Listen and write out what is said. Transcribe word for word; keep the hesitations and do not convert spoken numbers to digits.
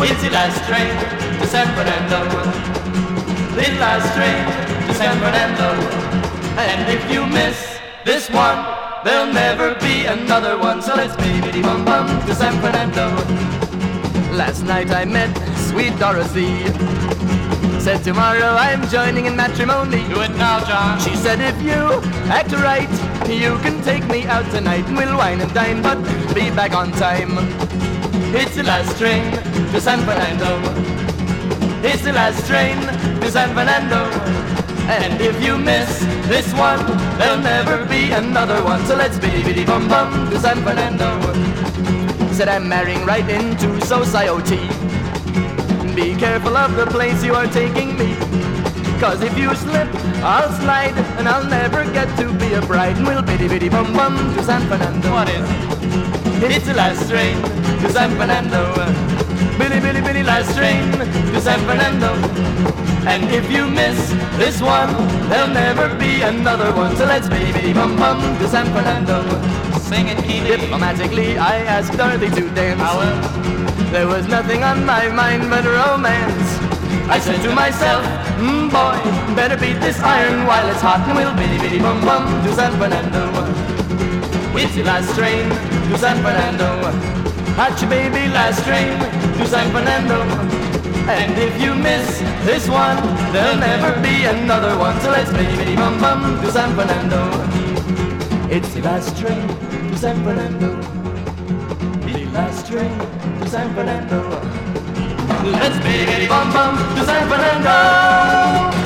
It's the last train to San Fernando. The last train to San Fernando. And if you miss this one, there'll never be another one. So let's baby bum bum to San Fernando. Last night I met sweet Dorothy. Said tomorrow I'm joining in matrimony. Do it now, John. She said if you act right, you can take me out tonight and we'll wine and dine, but be back on time. It's the last train to San Fernando. It's the last train to San Fernando. And if you miss this one, there'll never be another one. So let's bibbidi bum bum to San Fernando. Said I'm marrying right into society. Be careful of the place you are taking me, 'cause if you slip, I'll slide, and I'll never get to be a bride. And we'll biddy biddy bum bum to San Fernando. What is it? It's the last train to San Fernando. Billy, billy, billy, last train to San Fernando. And if you miss this one, there'll never be another one. So let's biddy bum bum to San Fernando. Sing it, Keely. Diplomatically, I asked Dorothy to dance. I will. There was nothing on my mind but romance. I said to myself, mm, boy, better beat this iron while it's hot, and we'll biddy biddy bum bum to San Fernando. It's the last train to San Fernando. Hachi baby, last train to San Fernando. And if you miss this one, there'll never be another one. So let's biddy biddy bum bum to San Fernando. It's the last train to San Fernando. The last train to San Fernando. Let's biggity bum bum to San Fernando.